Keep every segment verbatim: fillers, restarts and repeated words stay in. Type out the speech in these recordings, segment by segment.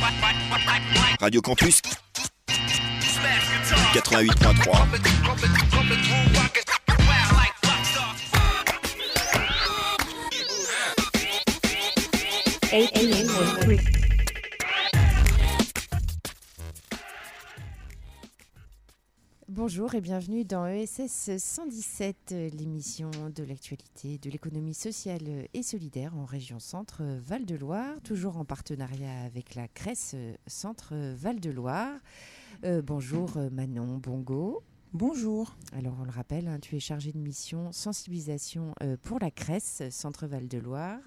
Radio Campus quatre-vingt-huit point trois. Bonjour et bienvenue dans E S S cent dix-sept, l'émission de l'actualité de l'économie sociale et solidaire en région Centre Val-de-Loire, toujours en partenariat avec la C R E S Centre Val-de-Loire. Euh, bonjour Manon Bongo. Bonjour. Alors on le rappelle, hein, tu es chargée de mission sensibilisation euh, pour la C R E S Centre Val-de-Loire.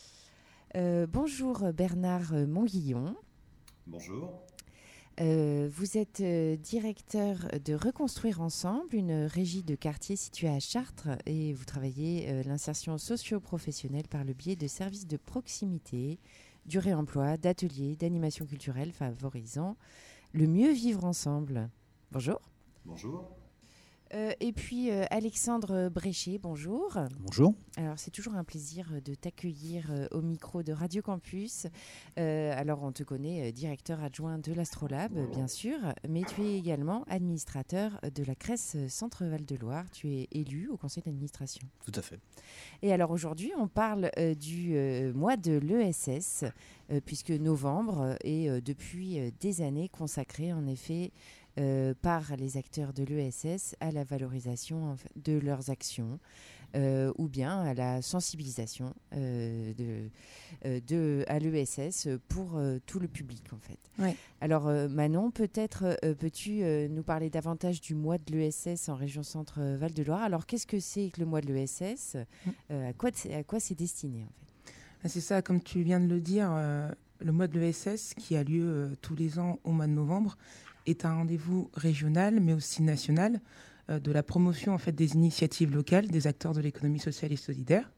Euh, bonjour Bernard Monguillon. Bonjour. Euh, vous êtes euh, directeur de Reconstruire Ensemble, une régie de quartier située à Chartres, et vous travaillez euh, l'insertion socio-professionnelle par le biais de services de proximité, du réemploi, d'ateliers, d'animation culturelle favorisant le mieux vivre ensemble. Bonjour. Bonjour. Euh, et puis euh, Alexandre Bréchet, bonjour. Bonjour. Alors c'est toujours un plaisir de t'accueillir euh, au micro de Radio Campus. Euh, alors on te connaît euh, directeur adjoint de l'Astrolabe, euh, bien sûr, mais tu es également administrateur de la C R E S Centre Val-de-Loire. Tu es élu au conseil d'administration. Tout à fait. Et alors aujourd'hui on parle euh, du euh, mois de l'E S S, euh, puisque novembre est euh, depuis euh, des années consacré en effet Euh, par les acteurs de l'E S S à la valorisation en fait, de leurs actions euh, ou bien à la sensibilisation euh, de, euh, de, à l'E S S pour euh, tout le public en fait. Ouais. Alors euh, Manon, peut-être euh, peux-tu euh, nous parler davantage du mois de l'E S S en région Centre Val-de-Loire. Alors qu'est-ce que c'est que le mois de l'E S S euh, à, quoi à quoi c'est destiné en fait? C'est ça, comme tu viens de le dire, euh, le mois de l'E S S qui a lieu euh, tous les ans au mois de novembre est un rendez-vous régional, mais aussi national, euh, de la promotion en fait, des initiatives locales, des acteurs de l'économie sociale et solidaire.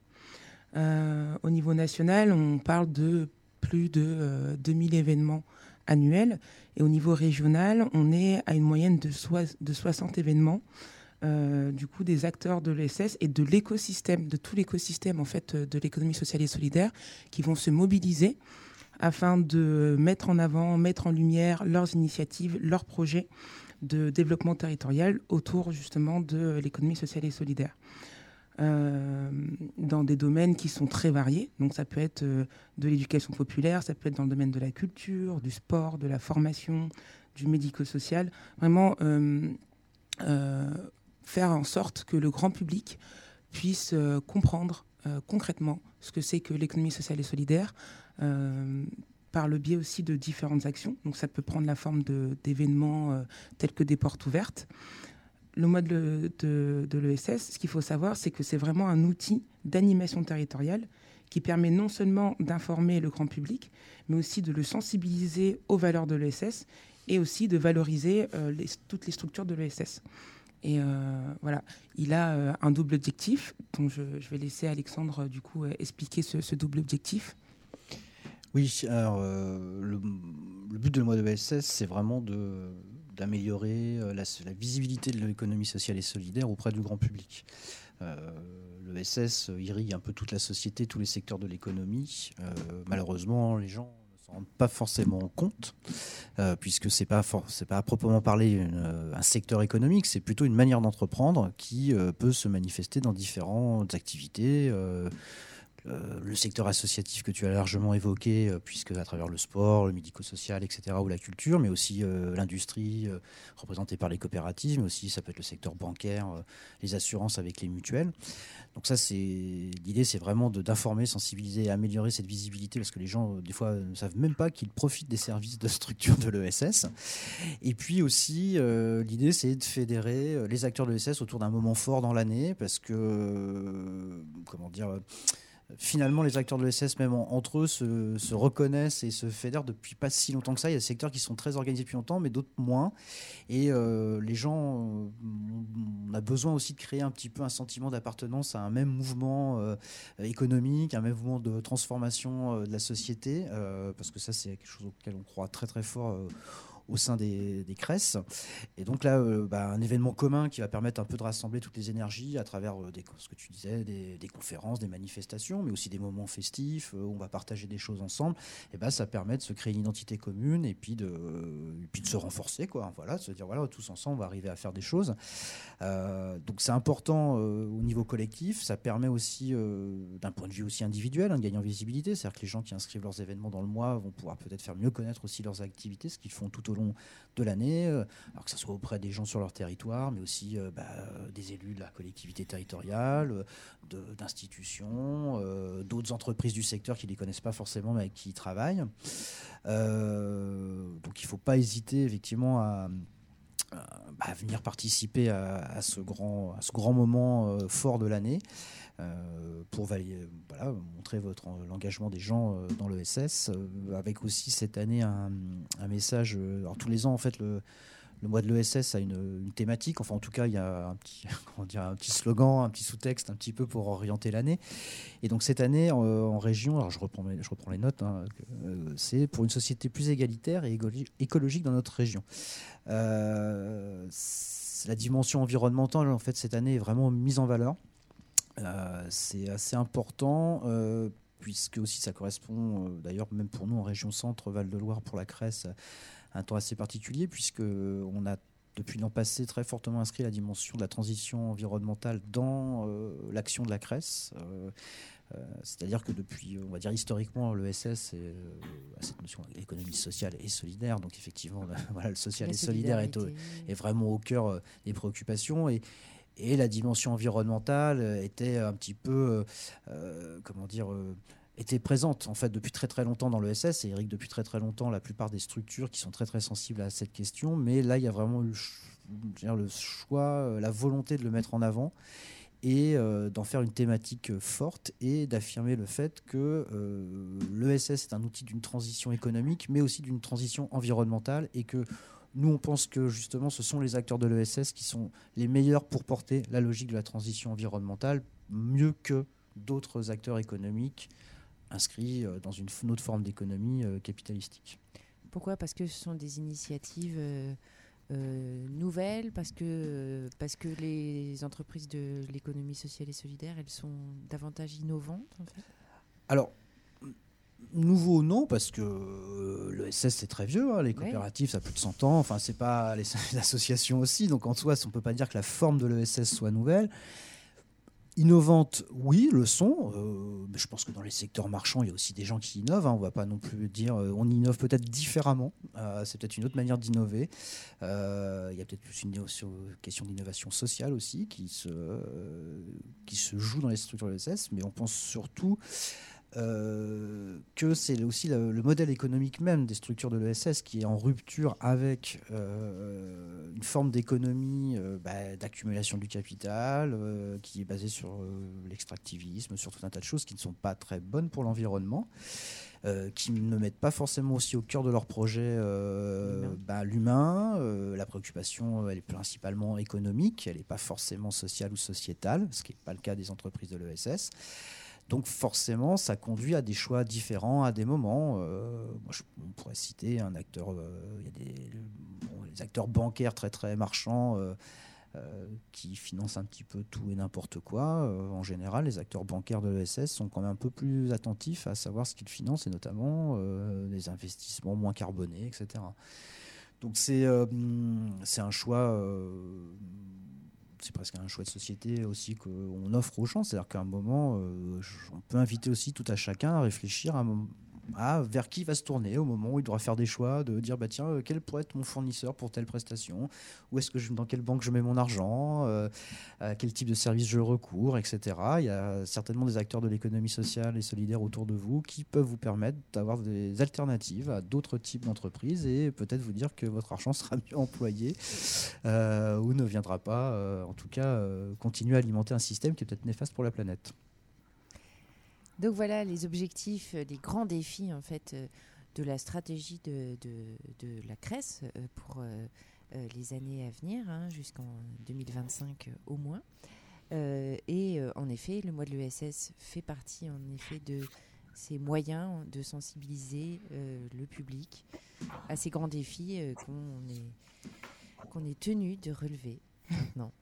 Euh, au niveau national, on parle de plus de euh, deux mille événements annuels. Et au niveau régional, on est à une moyenne de, so- de soixante événements, euh, du coup, des acteurs de l'E S S et de l'écosystème, de tout l'écosystème en fait, de l'économie sociale et solidaire qui vont se mobiliser afin de mettre en avant, mettre en lumière leurs initiatives, leurs projets de développement territorial autour justement de l'économie sociale et solidaire. Euh, dans des domaines qui sont très variés. Donc ça peut être euh, de l'éducation populaire, ça peut être dans le domaine de la culture, du sport, de la formation, du médico-social. Vraiment euh, euh, faire en sorte que le grand public puisse euh, comprendre euh, concrètement ce que c'est que l'économie sociale et solidaire, Euh, par le biais aussi de différentes actions. Donc ça peut prendre la forme de, d'événements euh, tels que des portes ouvertes. Le mois de, de, de l'E S S, ce qu'il faut savoir, c'est que c'est vraiment un outil d'animation territoriale qui permet non seulement d'informer le grand public, mais aussi de le sensibiliser aux valeurs de l'E S S et aussi de valoriser euh, les, toutes les structures de l'E S S. Et euh, voilà, il a euh, un double objectif, dont je, je vais laisser Alexandre du coup euh, expliquer ce, ce double objectif. Oui, alors euh, le, le but de le mois de l'E S S, c'est vraiment de, d'améliorer la, la visibilité de l'économie sociale et solidaire auprès du grand public. Euh, L'E S S irrigue un peu toute la société, tous les secteurs de l'économie. Euh, malheureusement, les gens ne s'en rendent pas forcément compte, euh, puisque c'est pas for- c'est pas à proprement parler une, un secteur économique, c'est plutôt une manière d'entreprendre qui euh, peut se manifester dans différentes activités. Euh, Euh, le secteur associatif que tu as largement évoqué, euh, puisque à travers le sport, le médico-social, et cetera, ou la culture, mais aussi euh, l'industrie euh, représentée par les coopératives, mais aussi ça peut être le secteur bancaire, euh, les assurances avec les mutuelles. Donc ça, c'est l'idée, c'est vraiment de, d'informer, sensibiliser et améliorer cette visibilité, parce que les gens, euh, des fois, ne savent même pas qu'ils profitent des services de structure de l'E S S. Et puis aussi, euh, l'idée, c'est de fédérer les acteurs de l'E S S autour d'un moment fort dans l'année, parce que, euh, comment dire... Finalement, les acteurs de l'E S S, même en, entre eux, se, se reconnaissent et se fédèrent depuis pas si longtemps que ça. Il y a des secteurs qui sont très organisés depuis longtemps, mais d'autres moins. Et euh, les gens, euh, on a besoin aussi de créer un petit peu un sentiment d'appartenance à un même mouvement euh, économique, un même mouvement de transformation euh, de la société, euh, parce que ça, c'est quelque chose auquel on croit très très fort euh, au sein des, des CRES. Et donc là, euh, bah, un événement commun qui va permettre un peu de rassembler toutes les énergies à travers euh, des, ce que tu disais, des, des conférences, des manifestations, mais aussi des moments festifs euh, où on va partager des choses ensemble. Et bah, ça permet de se créer une identité commune et puis de, et puis de se renforcer, quoi. Voilà, de se dire voilà, tous ensemble, on va arriver à faire des choses. Euh, donc c'est important euh, au niveau collectif. Ça permet aussi, euh, d'un point de vue aussi individuel, hein, de gagner en visibilité. C'est-à-dire que les gens qui inscrivent leurs événements dans le mois vont pouvoir peut-être faire mieux connaître aussi leurs activités, ce qu'ils font tout au long de l'année, euh, alors que ce soit auprès des gens sur leur territoire, mais aussi euh, bah, des élus de la collectivité territoriale, de, d'institutions, euh, d'autres entreprises du secteur qui ne les connaissent pas forcément, mais avec qui ils travaillent. Euh, donc il ne faut pas hésiter effectivement à, à, à venir participer à, à, ce grand, à ce grand moment euh, fort de l'année. Euh, pour valider, voilà, montrer votre, l'engagement des gens euh, dans l'E S S, euh, avec aussi cette année un, un message. Euh, alors tous les ans, en fait, le, le mois de l'E S S a une, une thématique. Enfin, en tout cas, il y a un petit, comment dire, un petit slogan, un petit sous-texte, un petit peu pour orienter l'année. Et donc cette année, en, en région, alors je reprends, je reprends les notes, hein, euh, c'est pour une société plus égalitaire et écologique dans notre région. Euh, la dimension environnementale, en fait, cette année est vraiment mise en valeur. Euh, c'est assez important euh, puisque aussi ça correspond euh, d'ailleurs même pour nous en région centre Val-de-Loire pour la CRES à un temps assez particulier puisque on a depuis l'an passé très fortement inscrit la dimension de la transition environnementale dans euh, l'action de la CRES. Euh, euh, c'est-à-dire que depuis, on va dire historiquement, l'E S S est, euh, a cette notion d'économie sociale et solidaire. Donc effectivement, voilà, le social la et solidaire est, au, est vraiment au cœur euh, des préoccupations et Et la dimension environnementale était un petit peu, euh, comment dire, euh, était présente en fait depuis très très longtemps dans l'E S S. Et Eric, depuis très très longtemps, la plupart des structures qui sont très très sensibles à cette question. Mais là, il y a vraiment le, dire, le choix, la volonté de le mettre en avant et euh, d'en faire une thématique forte et d'affirmer le fait que euh, l'E S S est un outil d'une transition économique, mais aussi d'une transition environnementale et que nous, on pense que justement, ce sont les acteurs de l'E S S qui sont les meilleurs pour porter la logique de la transition environnementale, mieux que d'autres acteurs économiques inscrits dans une autre forme d'économie euh, capitalistique. Pourquoi ? Parce que ce sont des initiatives euh, euh, nouvelles, parce que, euh, parce que les entreprises de l'économie sociale et solidaire, elles sont davantage innovantes, en fait ? Alors, nouveau, non, parce que euh, l'E S S, c'est très vieux. Hein, les coopératives, ouais. Ça a plus de cent ans. Enfin, c'est pas les, les associations aussi. Donc, en soi, on ne peut pas dire que la forme de l'E S S soit nouvelle. Innovante, oui, le sont. Euh, mais je pense que dans les secteurs marchands, il y a aussi des gens qui innovent. Hein, on ne va pas non plus dire... Euh, on innove peut-être différemment. Euh, c'est peut-être une autre manière d'innover. Euh, il y a peut-être plus une question d'innovation sociale aussi qui se, euh, qui se joue dans les structures de l'E S S. Mais on pense surtout... Euh, que c'est aussi le, le modèle économique même des structures de l'E S S qui est en rupture avec euh, une forme d'économie euh, bah, d'accumulation du capital euh, qui est basée sur euh, l'extractivisme, sur tout un tas de choses qui ne sont pas très bonnes pour l'environnement, euh, qui ne mettent pas forcément aussi au cœur de leur projet euh, l'humain. Bah, l'humain. Euh, la préoccupation, elle est principalement économique, elle n'est pas forcément sociale ou sociétale, ce qui n'est pas le cas des entreprises de l'E S S. Donc forcément, ça conduit à des choix différents à des moments. Euh, moi, je, on pourrait citer un acteur, euh, il y a des bon, les acteurs bancaires très très marchands euh, euh, qui financent un petit peu tout et n'importe quoi. Euh, en général, les acteurs bancaires de l'E S S sont quand même un peu plus attentifs à savoir ce qu'ils financent et notamment euh, des investissements moins carbonés, et cetera. Donc c'est euh, c'est un choix. Euh, c'est presque un choix de société aussi qu'on offre aux gens. C'est-à-dire qu'à un moment, euh, on peut inviter aussi tout à chacun à réfléchir à, à vers qui il va se tourner au moment où il devra faire des choix, de dire bah, tiens, quel pourrait être mon fournisseur pour telle prestation, où est-ce que je, dans quelle banque je mets mon argent, euh, à quel type de service je recours, et cetera. Il y a certainement des acteurs de l'économie sociale et solidaire autour de vous qui peuvent vous permettre d'avoir des alternatives à d'autres types d'entreprises et peut-être vous dire que votre argent sera mieux employé euh, ou ne viendra pas, euh, en tout cas, euh, continuer à alimenter un système qui est peut-être néfaste pour la planète. Donc voilà les objectifs, les grands défis en fait de la stratégie de, de, de la CRES pour euh, les années à venir, hein, jusqu'en deux mille vingt-cinq au moins. Euh, et euh, en effet, le mois de l'E S S fait partie en effet de ces moyens de sensibiliser euh, le public à ces grands défis euh, qu'on est, qu'on est tenu de relever maintenant.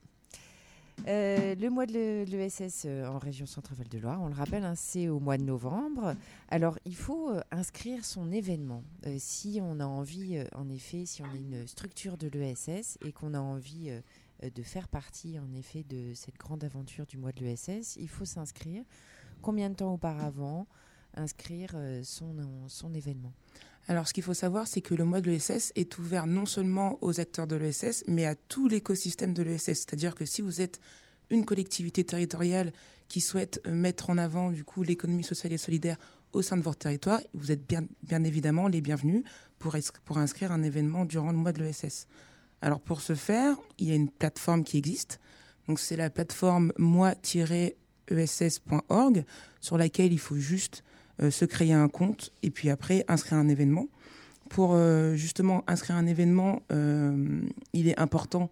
Euh, le mois de l'E S S euh, en région Centre-Val de Loire, on le rappelle, hein, c'est au mois de novembre. Alors, il faut euh, inscrire son événement. Euh, si on a envie, euh, en effet, si on est une structure de l'E S S et qu'on a envie euh, de faire partie, en effet, de cette grande aventure du mois de l'E S S, il faut s'inscrire. Combien de temps auparavant inscrire euh, son, son événement? Alors, ce qu'il faut savoir, c'est que le mois de l'E S S est ouvert non seulement aux acteurs de l'E S S, mais à tout l'écosystème de l'E S S. C'est-à-dire que si vous êtes une collectivité territoriale qui souhaite mettre en avant du coup l'économie sociale et solidaire au sein de votre territoire, vous êtes bien, bien évidemment les bienvenus pour, pour inscrire un événement durant le mois de l'E S S. Alors, pour ce faire, il y a une plateforme qui existe. Donc, c'est la plateforme moi tiret e s s point org sur laquelle il faut juste Euh, se créer un compte et puis après inscrire un événement. Pour euh, justement inscrire un événement, euh, il est important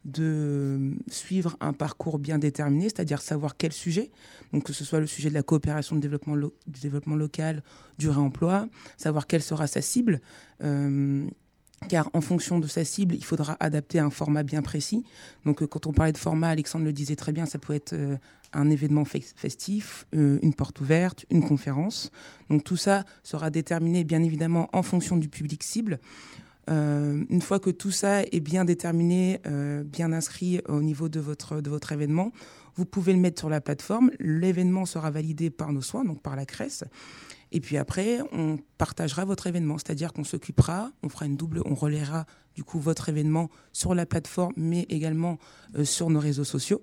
de suivre un parcours bien déterminé, c'est-à-dire savoir quel sujet, donc que ce soit le sujet de la coopération de développement, lo- du développement local, du réemploi, savoir quelle sera sa cible, euh, car en fonction de sa cible, il faudra adapter un format bien précis. Donc euh, quand on parlait de format, Alexandre le disait très bien, ça peut être euh, un événement festif, euh, une porte ouverte, une conférence. Donc tout ça sera déterminé bien évidemment en fonction du public cible. Euh, une fois que tout ça est bien déterminé, euh, bien inscrit au niveau de votre, de votre événement, vous pouvez le mettre sur la plateforme. L'événement sera validé par nos soins, donc par la CRES. Et puis après, on partagera votre événement, c'est-à-dire qu'on s'occupera, on fera une double, on relaiera du coup votre événement sur la plateforme, mais également euh, sur nos réseaux sociaux.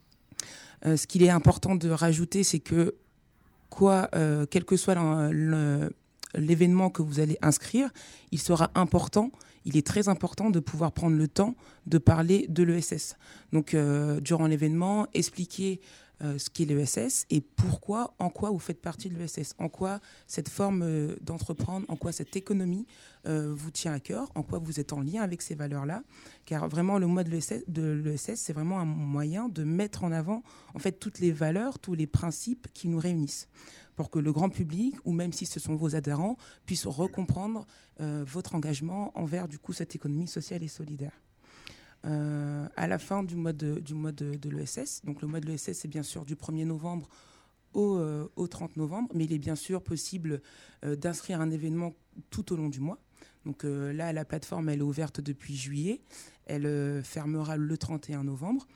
Euh, ce qu'il est important de rajouter, c'est que quoi, euh, quel que soit le, le, l'événement que vous allez inscrire, il sera important, il est très important de pouvoir prendre le temps de parler de l'E S S. Donc, euh, durant l'événement, expliquer euh, ce qu'est l'E S S et pourquoi, en quoi vous faites partie de l'E S S, en quoi cette forme euh, d'entreprendre, en quoi cette économie euh, vous tient à cœur, en quoi vous êtes en lien avec ces valeurs-là. Car vraiment, le mois de l'E S S, de l'E S S, c'est vraiment un moyen de mettre en avant en fait, toutes les valeurs, tous les principes qui nous réunissent, pour que le grand public, ou même si ce sont vos adhérents, puissent recomprendre euh, votre engagement envers du coup, cette économie sociale et solidaire. Euh, à la fin du mois de, du mois de, de l'E S S, donc le mois de l'E S S, c'est bien sûr du premier novembre au, euh, au trente novembre, mais il est bien sûr possible euh, d'inscrire un événement tout au long du mois. Donc euh, là, la plateforme, elle est ouverte depuis juillet. Elle euh, fermera le trente et un novembre.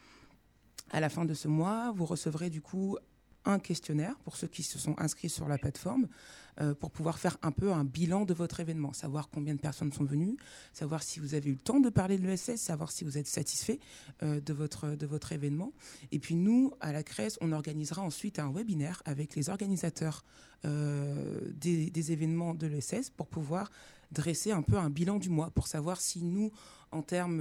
À la fin de ce mois, vous recevrez du coup un questionnaire pour ceux qui se sont inscrits sur la plateforme euh, pour pouvoir faire un peu un bilan de votre événement, savoir combien de personnes sont venues, savoir si vous avez eu le temps de parler de l'E S S, savoir si vous êtes satisfait euh, de, votre, de votre événement. Et puis nous, à la CRES, on organisera ensuite un webinaire avec les organisateurs euh, des, des événements de l'E S S pour pouvoir dresser un peu un bilan du mois, pour savoir si nous, en termes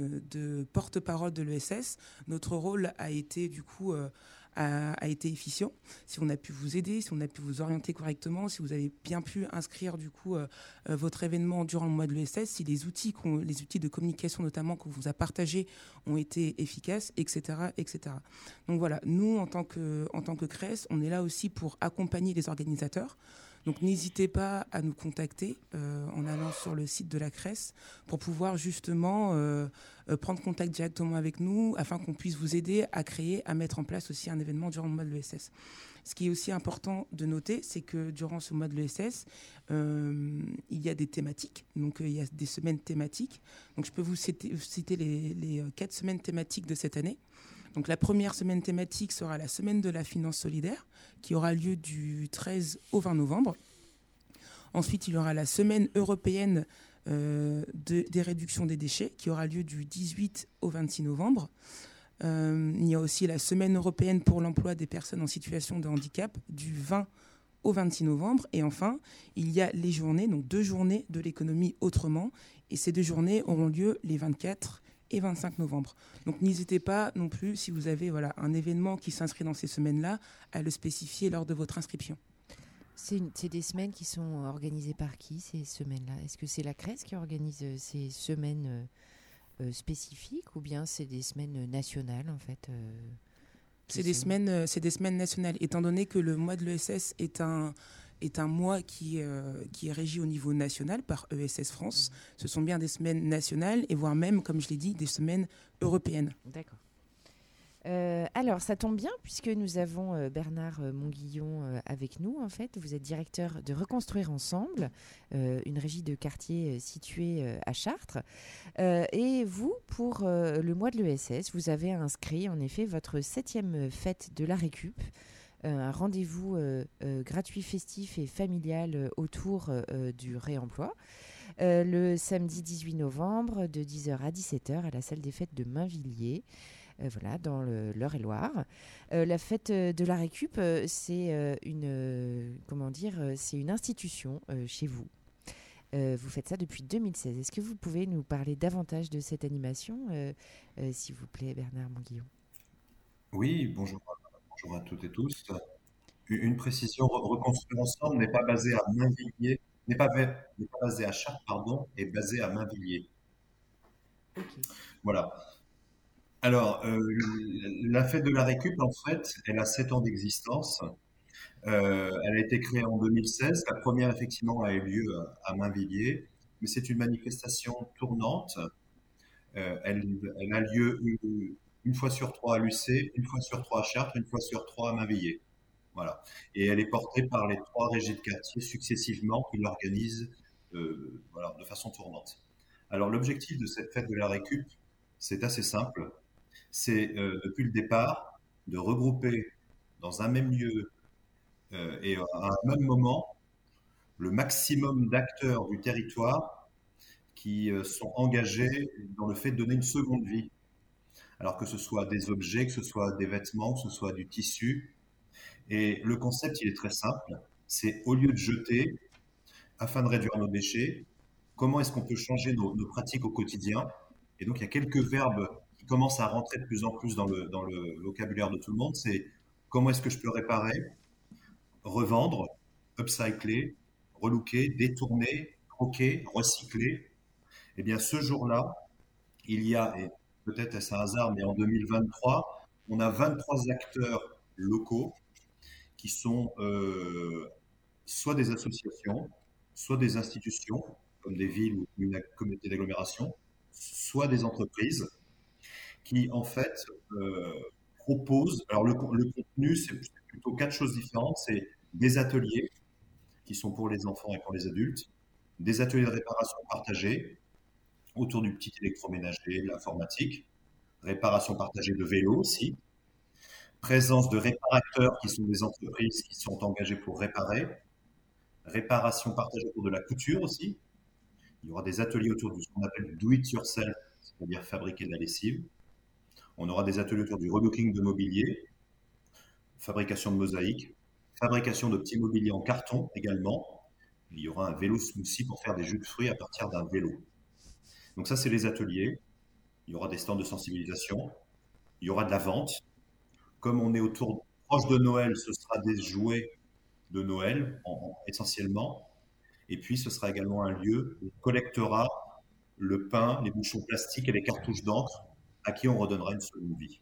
de porte-parole de l'E S S, notre rôle a été du coup... Euh, A, a été efficient, si on a pu vous aider, si on a pu vous orienter correctement, si vous avez bien pu inscrire du coup euh, euh, votre événement durant le mois de l'E S S, si les outils, les outils de communication notamment qu'on vous a partagés ont été efficaces, et cetera, et cetera. Donc voilà, nous en tant que, en tant que CRES, on est là aussi pour accompagner les organisateurs. Donc n'hésitez pas à nous contacter euh, en allant sur le site de la CRES pour pouvoir justement euh, euh, prendre contact directement avec nous afin qu'on puisse vous aider à créer, à mettre en place aussi un événement durant le mois de l'E S S. Ce qui est aussi important de noter, c'est que durant ce mois de l'E S S, euh, il y a des thématiques, donc euh, il y a des semaines thématiques. Donc je peux vous citer, citer les, les euh, quatre semaines thématiques de cette année. Donc la première semaine thématique sera la semaine de la finance solidaire, qui aura lieu du treize au vingt novembre. Ensuite, il y aura la semaine européenne euh, de, des réductions des déchets, qui aura lieu du dix-huit au vingt-six novembre. Euh, il y a aussi la semaine européenne pour l'emploi des personnes en situation de handicap, du vingt au vingt-six novembre. Et enfin, il y a les journées, donc deux journées de l'économie autrement. Et ces deux journées auront lieu les vingt-quatre et vingt-cinq novembre. Donc n'hésitez pas non plus, si vous avez voilà, un événement qui s'inscrit dans ces semaines-là, à le spécifier lors de votre inscription. C'est, une, c'est des semaines qui sont organisées par qui, ces semaines-là? Est-ce que c'est la CRES qui organise ces semaines euh, euh, spécifiques ou bien c'est des semaines nationales en fait euh, c'est, des sont... semaines, euh, c'est des semaines nationales, étant donné que le mois de l'E S S est un... est un mois qui, euh, qui est régi au niveau national par E S S France. Ce sont bien des semaines nationales et voire même, comme je l'ai dit, des semaines européennes. D'accord. Euh, alors, ça tombe bien puisque nous avons euh, Bernard euh, Monguillon euh, avec nous. En fait, vous êtes directeur de Reconstruire Ensemble, euh, une régie de quartier euh, située euh, à Chartres. Euh, et vous, pour euh, le mois de l'E S S, vous avez inscrit en effet votre septième fête de la récup, euh, un rendez-vous euh, euh, gratuit, festif et familial euh, autour euh, du réemploi. Euh, le samedi dix-huit novembre de dix heures à dix-sept heures à la salle des fêtes de Mainvilliers. Euh, voilà, dans le, l'Eure-et-Loire. Euh, la fête de la récup, euh, c'est euh, une, euh, comment dire, euh, c'est une institution euh, chez vous. Euh, vous faites ça depuis deux mille seize. Est-ce que vous pouvez nous parler davantage de cette animation, euh, euh, s'il vous plaît, Bernard Monguillon? Oui, bonjour, bonjour à toutes et tous. Une précision, Re- Reconstruire Ensemble n'est pas basé à Mainvilliers, n'est pas, ba- n'est pas basé à Chartres, pardon, est basé à Mainvilliers. Ok. Voilà. Alors, euh, la fête de la récup, en fait, elle a sept ans d'existence. Euh, elle a été créée en deux mille seize. La première, effectivement, a eu lieu à à Mainvilliers, mais c'est une manifestation tournante. Euh, elle, elle a lieu une, une fois sur trois à l'U C, une fois sur trois à Chartres, une fois sur trois à Mainvilliers. Voilà. Et elle est portée par les trois régies de quartier successivement qui l'organisent euh, voilà, de façon tournante. Alors l'objectif de cette fête de la récup, c'est assez simple. C'est euh, depuis le départ de regrouper dans un même lieu euh, et à un même moment le maximum d'acteurs du territoire qui euh, sont engagés dans le fait de donner une seconde vie. Alors que ce soit des objets, que ce soit des vêtements, que ce soit du tissu. Et le concept, il est très simple. C'est au lieu de jeter, afin de réduire nos déchets, comment est-ce qu'on peut changer nos, nos pratiques au quotidien? Et donc, il y a quelques verbes qui commencent à rentrer de plus en plus dans le, dans le vocabulaire de tout le monde. C'est comment est-ce que je peux réparer, revendre, upcycler, relooker, détourner, troquer, recycler. Eh bien, ce jour-là, il y a, et peut-être est-ce un hasard, mais en deux mille vingt-trois, on a vingt-trois acteurs locaux qui sont euh, soit des associations, soit des institutions, comme des villes ou une communauté d'agglomération, soit des entreprises qui, en fait, euh, proposent. Alors, le, le contenu, c'est plutôt quatre choses différentes. C'est des ateliers qui sont pour les enfants et pour les adultes, des ateliers de réparation partagés autour du petit électroménager, de l'informatique, réparation partagée de vélos aussi, présence de réparateurs qui sont des entreprises qui sont engagées pour réparer, réparation partagée autour de la couture aussi. Il y aura des ateliers autour de ce qu'on appelle do it yourself, c'est-à-dire fabriquer de la lessive. On aura des ateliers autour du relooking de mobilier, fabrication de mosaïques, fabrication de petits mobiliers en carton également. Il y aura un vélo smoothie pour faire des jus de fruits à partir d'un vélo. Donc ça, c'est les ateliers. Il y aura des stands de sensibilisation. Il y aura de la vente. Comme on est autour proche de Noël, ce sera des jouets de Noël en, en, essentiellement. Et puis, ce sera également un lieu où on collectera le pain, les bouchons plastiques et les cartouches d'encre à qui on redonnera une seconde vie.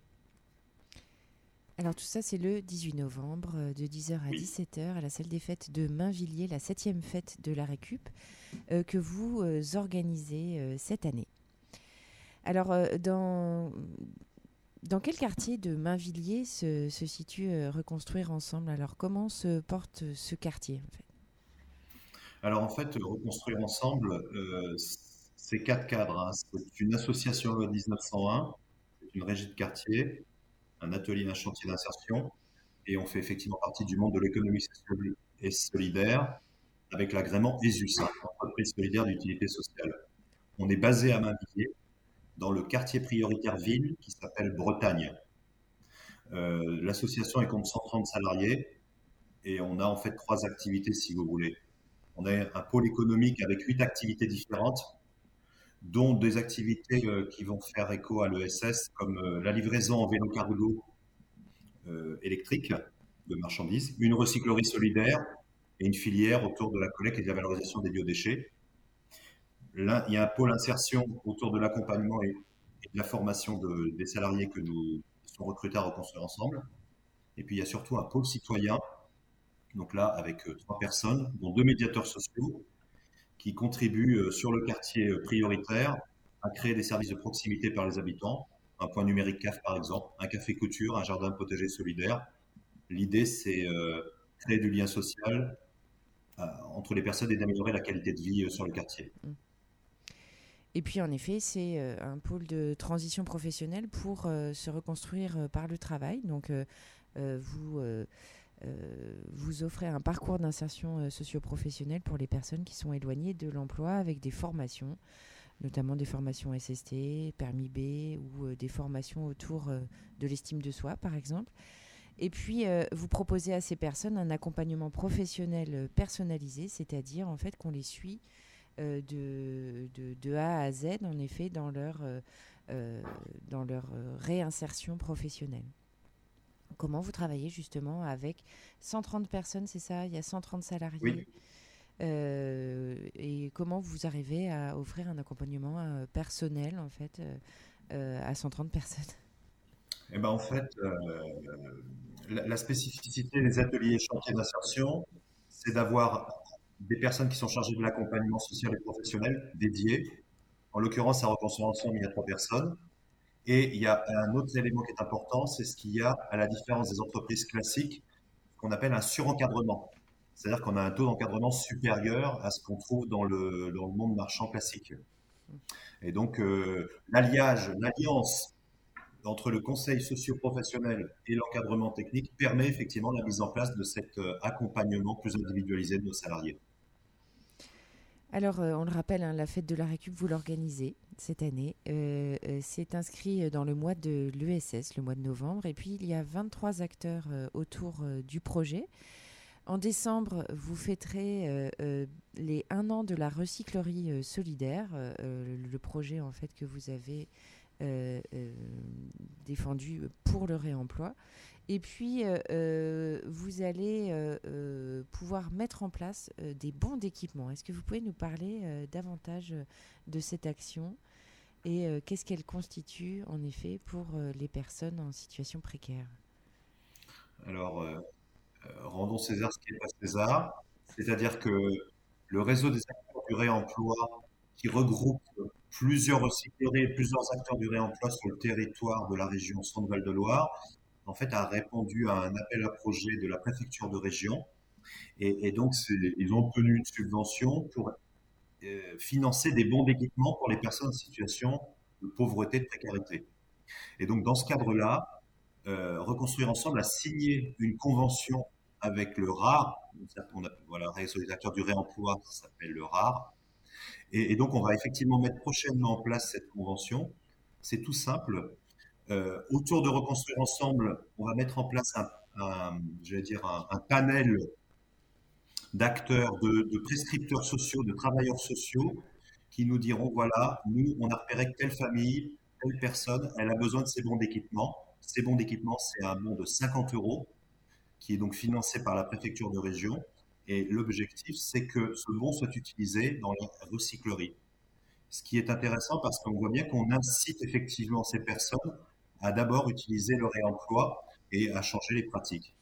Alors tout ça, c'est le dix-huit novembre, euh, de dix heures à Oui. dix-sept heures, à la salle des fêtes de Mainvilliers, la septième fête de la récup, euh, que vous euh, organisez euh, cette année. Alors, euh, dans, dans quel quartier de Mainvilliers se, se situe euh, Reconstruire Ensemble? Alors, comment se porte ce quartier en fait? Alors en fait, Reconstruire Ensemble, euh, c'est quatre cadres. Hein. C'est une association loi dix-neuf cent un, une régie de quartier, un atelier, un chantier d'insertion, et on fait effectivement partie du monde de l'économie sociale et solidaire avec l'agrément ESUS, hein, entreprise solidaire d'utilité sociale. On est basé à Mainvilliers, dans le quartier prioritaire ville qui s'appelle Bretagne. Euh, l'association est compte cent trente salariés et on a en fait trois activités si vous voulez. On a un pôle économique avec huit activités différentes, dont des activités euh, qui vont faire écho à l'E S S, comme euh, la livraison en vélo cargo euh, électrique de marchandises, une recyclerie solidaire et une filière autour de la collecte et de la valorisation des biodéchets. Là, il y a un pôle insertion autour de l'accompagnement et, et de la formation de, des salariés que nous qui sont recrutés à Reconstruire Ensemble. Et puis, il y a surtout un pôle citoyen Donc là, avec euh, trois personnes, dont deux médiateurs sociaux, qui contribuent euh, sur le quartier euh, prioritaire à créer des services de proximité par les habitants, un point numérique C A F par exemple, un café couture, un jardin potager solidaire. L'idée, c'est euh, créer du lien social euh, entre les personnes et d'améliorer la qualité de vie euh, sur le quartier. Et puis en effet, c'est euh, un pôle de transition professionnelle pour euh, se reconstruire euh, par le travail. Donc euh, euh, vous, euh, euh, vous offrez un parcours d'insertion euh, socio-professionnelle pour les personnes qui sont éloignées de l'emploi avec des formations, notamment des formations S S T, permis B ou euh, des formations autour euh, de l'estime de soi par exemple. Et puis, euh, vous proposez à ces personnes un accompagnement professionnel euh, personnalisé, c'est-à-dire en fait qu'on les suit euh, de, de, de A à Z, en effet, dans leur, euh, euh, dans leur euh, réinsertion professionnelle. Comment vous travaillez justement avec cent trente personnes, c'est ça? Il y a cent trente salariés. Oui. Euh, et comment vous arrivez à offrir un accompagnement euh, personnel en fait euh, euh, à cent trente personnes? Eh ben, en fait, euh, la, la spécificité des ateliers et chantiers d'insertion, c'est d'avoir des personnes qui sont chargées de l'accompagnement social et professionnel dédié. En l'occurrence, à Reconstruire Ensemble, il y a trois personnes. Et il y a un autre élément qui est important, c'est ce qu'il y a, à la différence des entreprises classiques, qu'on appelle un surencadrement. C'est-à-dire qu'on a un taux d'encadrement supérieur à ce qu'on trouve dans le, dans le monde marchand classique. Et donc, euh, l'alliage, l'alliance entre le conseil socio-professionnel et l'encadrement technique permet effectivement la mise en place de cet euh, accompagnement plus individualisé de nos salariés. Alors, euh, on le rappelle, hein, la fête de la récup, vous l'organisez cette année. Euh, euh, c'est inscrit dans le mois de l'E S S, le mois de novembre. Et puis, il y a vingt-trois acteurs euh, autour euh, du projet. En décembre, vous fêterez euh, euh, les un an de la recyclerie euh, solidaire, euh, le projet en fait que vous avez euh, euh, défendu pour le réemploi. Et puis, euh, euh, vous allez euh, euh, pouvoir mettre en place euh, des bons d'équipement. Est-ce que vous pouvez nous parler euh, davantage de cette action et euh, qu'est-ce qu'elle constitue en effet pour euh, les personnes en situation précaire? Alors, euh, euh, rendons César ce qui est à César, c'est-à-dire que le réseau des acteurs du réemploi qui regroupe plusieurs recycleries et plusieurs acteurs du réemploi sur le territoire de la région Centre-Val de Loire, en fait, a répondu à un appel à projet de la préfecture de région. Et, et donc, ils ont obtenu une subvention pour euh, financer des bons d'équipement pour les personnes en situation de pauvreté, de précarité. Et donc, dans ce cadre-là, euh, Reconstruire Ensemble a signé une convention avec le R A R, on a, voilà, réseau des acteurs du réemploi, ça s'appelle le R A R. Et, et donc, on va effectivement mettre prochainement en place cette convention. C'est tout simple. Euh, autour de Reconstruire Ensemble, on va mettre en place un, un, je vais dire un, un panel d'acteurs, de, de prescripteurs sociaux, de travailleurs sociaux, qui nous diront, voilà, nous, on a repéré que telle famille, telle personne, elle a besoin de ces bons d'équipement. Ces bons d'équipement, c'est un bon de cinquante euros, qui est donc financé par la préfecture de région. Et l'objectif, c'est que ce bon soit utilisé dans les recycleries. Ce qui est intéressant parce qu'on voit bien qu'on incite effectivement ces personnes à d'abord utiliser le réemploi et à changer les pratiques.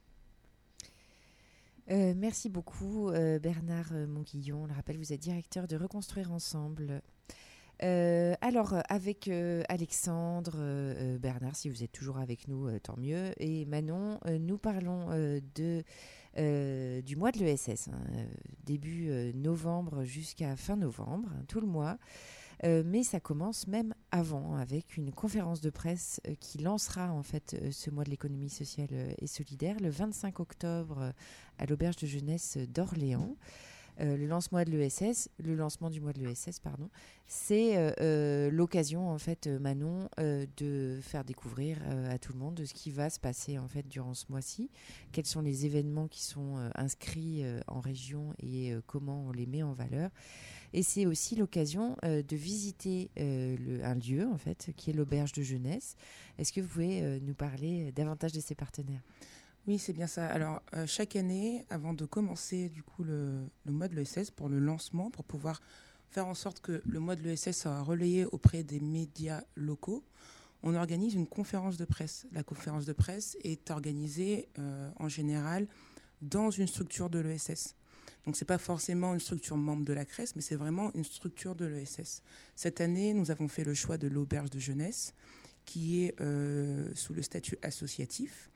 Euh, merci beaucoup euh, Bernard Monquillon. On le rappelle, vous êtes directeur de Reconstruire Ensemble. Euh, alors avec euh, Alexandre, euh, Bernard, si vous êtes toujours avec nous, euh, tant mieux, et Manon, euh, nous parlons euh, de, euh, du mois de l'E S S, hein, euh, début euh, novembre jusqu'à fin novembre, hein, tout le mois. Euh, mais ça commence même avant, avec une conférence de presse euh, qui lancera en fait euh, ce mois de l'économie sociale euh, et solidaire le vingt-cinq octobre euh, à l'auberge de jeunesse d'Orléans. Euh, le lancement de l'E S S, le lancement du mois de l'E S S, pardon, c'est euh, euh, l'occasion en fait, Manon, euh, de faire découvrir euh, à tout le monde de ce qui va se passer en fait durant ce mois-ci, quels sont les événements qui sont euh, inscrits euh, en région et euh, comment on les met en valeur. Et c'est aussi l'occasion euh, de visiter euh, le, un lieu en fait, qui est l'auberge de jeunesse. Est-ce que vous pouvez euh, nous parler davantage de ces partenaires ? Oui, c'est bien ça. Alors, euh, chaque année, avant de commencer du coup le, le mois de l'E S S pour le lancement, pour pouvoir faire en sorte que le mois de l'E S S soit relayé auprès des médias locaux, on organise une conférence de presse. La conférence de presse est organisée euh, en général dans une structure de l'E S S. Donc, ce n'est pas forcément une structure membre de la C R E S, mais c'est vraiment une structure de l'E S S. Cette année, nous avons fait le choix de l'auberge de jeunesse, qui est euh, sous le statut associatif.